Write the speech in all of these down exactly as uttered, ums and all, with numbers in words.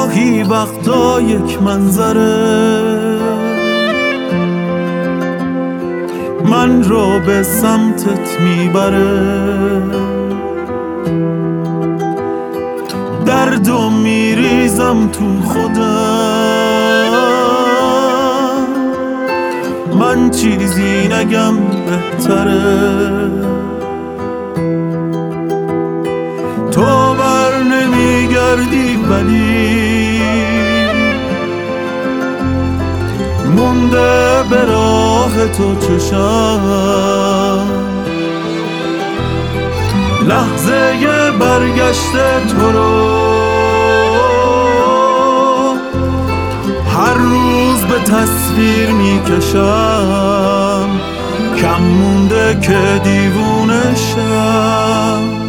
گاهی وقتا یک منظره من رو به سمتت میبره، دردو میریزم تو خودم، من چیزی نگم بهتره. تو بر نمیگردی ولی مونده به راه تو چشم، لحظه برگشت تو رو هر روز به تصویر میکشم، کم مونده که دیوونه شم.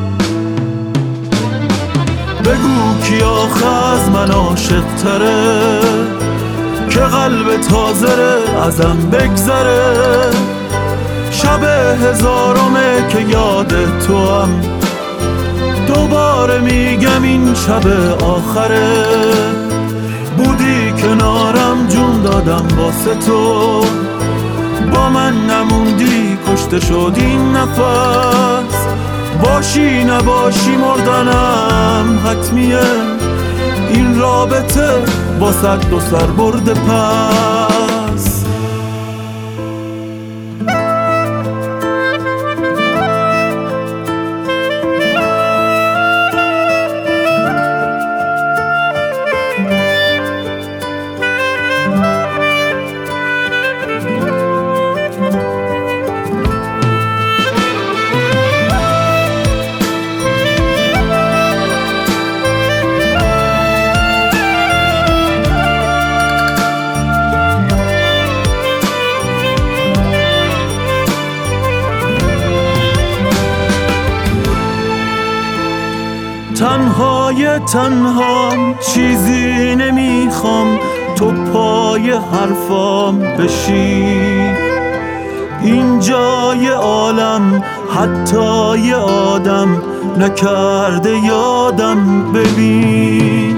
بگو کی آخه از من عاشق تره که قلب تازره ازم بگذره، شب هزارمه که یاد تو هم دوباره میگم این شب آخره. بودی کنارم جون دادم واسه تو، با من نموندی کشته شد این نفس، باشی نباشی مردنم حتمیه، این رابطه با صد دو سر برده پس. تنهای تنهام چیزی نمیخوام، تو پای حرفام بشی، این جای عالم حتی یه آدم نکرده یادم ببین.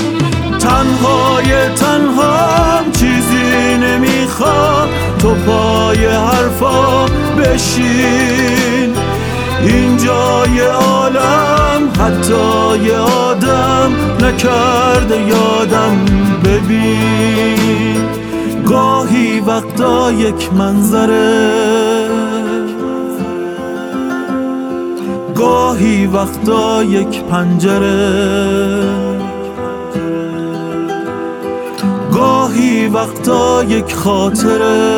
تنهای تنهام چیزی نمیخوام، تو پای حرفام بشین، این جای عالم حتی یه آدم نکرده یادم ببین. گاهی وقتا یک منظره، گاهی وقتا یک پنجره، گاهی وقتا یک خاطره،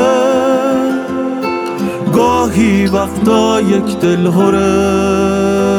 گاهی وقتا یک دلهره.